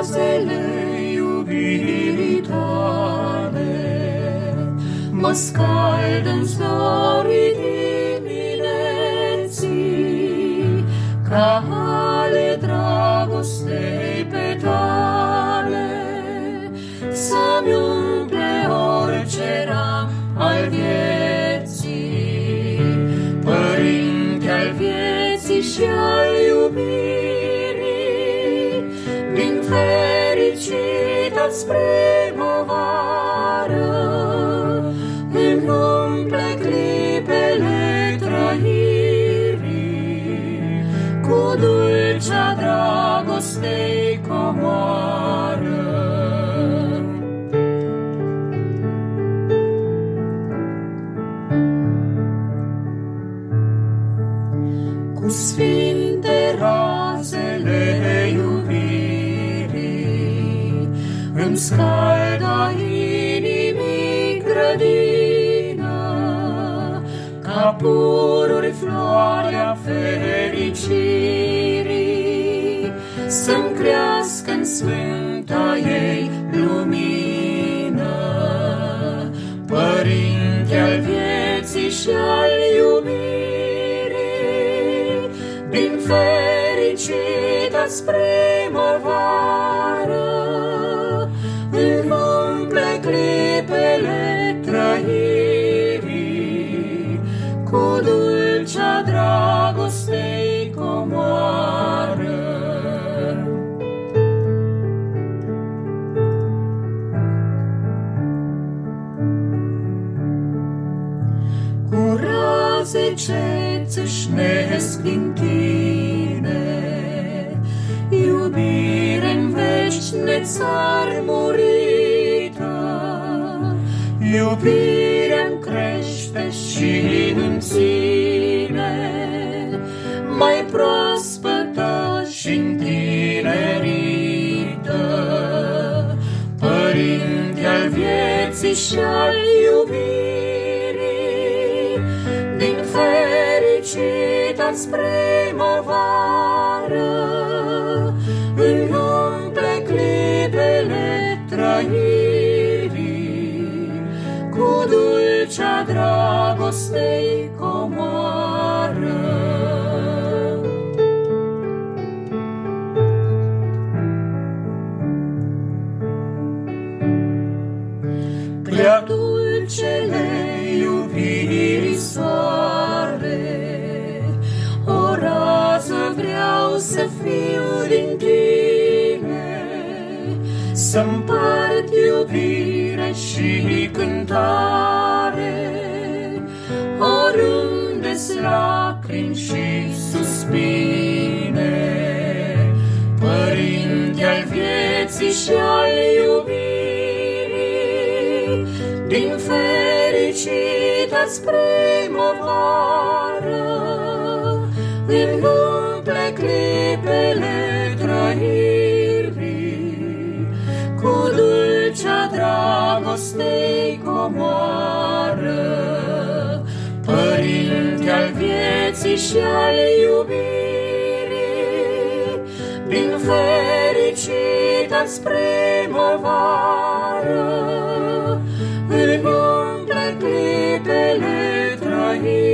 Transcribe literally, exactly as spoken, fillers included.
razele iubirii tale mă scald în zorii dimineții, ca ale dragostei petale să-mi umple orice ram al vieții. Părinte al vieții și al iubirii, din fericită-ți primăvară, îmi umple clipele trăirii cu dulcea dragostei comoară. Cu sfinte razele iubirii îmi scalda inimii grădină, ca pururi floarea fericirii să-mi crească în sfânta ei lumină. Părinte al vieții și al iubirii, din fericită-ți primăvară, îmi umple clipele trăirii cu dulcea dragostei comoară. Cu raze ce țâșnesc din tine, iubire-n veșne țar murită, iubirea-mi crește și în ține, mai proaspătă și-n tinerită. Părinte al vieții și al iubirii, din fericită-ți primăvară, îmi umple clipele trăirii cu dulcea dragostei comoară. Prea dulcele iubirii soare, o rază vreau să fiu din tine, să-mpart iubire și cântare, oriunde-s lacrimi și suspine. Părinte al vieții și al iubirii, din fericită-ți primăvară, îmi umple clipele trăirii cu dulcea dragostei comoară. Părinte al vieții și al iubirii, din fericită-ți primăvară, îmi umple clipele trăirii